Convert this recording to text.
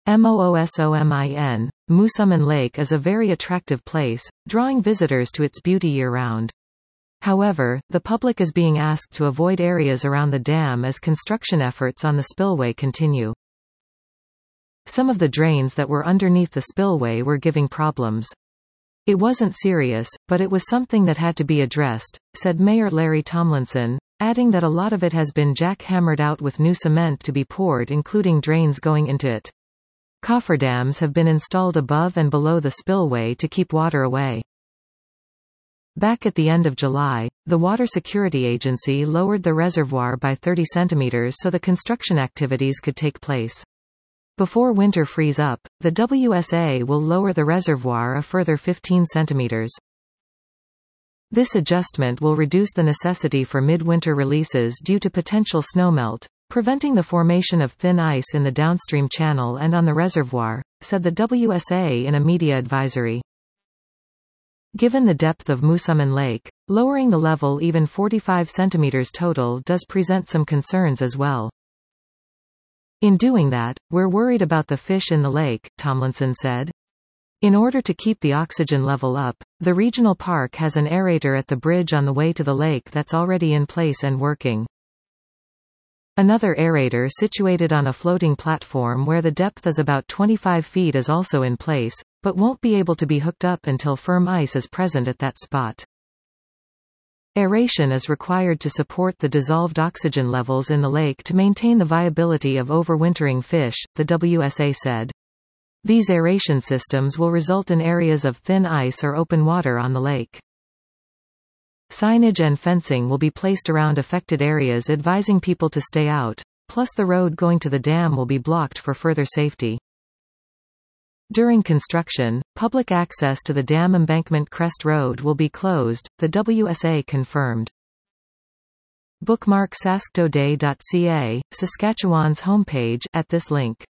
Moosomin. Moosomin Lake is a very attractive place, drawing visitors to its beauty year-round. However, the public is being asked to avoid areas around the dam as construction efforts on the spillway continue. Some of the drains that were underneath the spillway were giving problems. It wasn't serious, but it was something that had to be addressed, said Mayor Larry Tomlinson, adding that a lot of it has been jackhammered out with new cement to be poured, including drains going into it. Cofferdams have been installed above and below the spillway to keep water away. Back at the end of July, the Water Security Agency lowered the reservoir by 30 centimeters so the construction activities could take place. Before winter frees up, the WSA will lower the reservoir a further 15 centimeters. This adjustment will reduce the necessity for midwinter releases due to potential snowmelt, preventing the formation of thin ice in the downstream channel and on the reservoir, said the WSA in a media advisory. Given the depth of Moosomin Lake, lowering the level even 45 centimeters total does present some concerns as well. In doing that, we're worried about the fish in the lake, Tomlinson said. In order to keep the oxygen level up, the regional park has an aerator at the bridge on the way to the lake that's already in place and working. Another aerator situated on a floating platform where the depth is about 25 feet is also in place, but won't be able to be hooked up until firm ice is present at that spot. Aeration is required to support the dissolved oxygen levels in the lake to maintain the viability of overwintering fish, the WSA said. These aeration systems will result in areas of thin ice or open water on the lake. Signage and fencing will be placed around affected areas advising people to stay out, plus the road going to the dam will be blocked for further safety. During construction, public access to the dam embankment Crest Road will be closed, the WSA confirmed. Bookmark saskatoday.ca, Saskatchewan's homepage, at this link.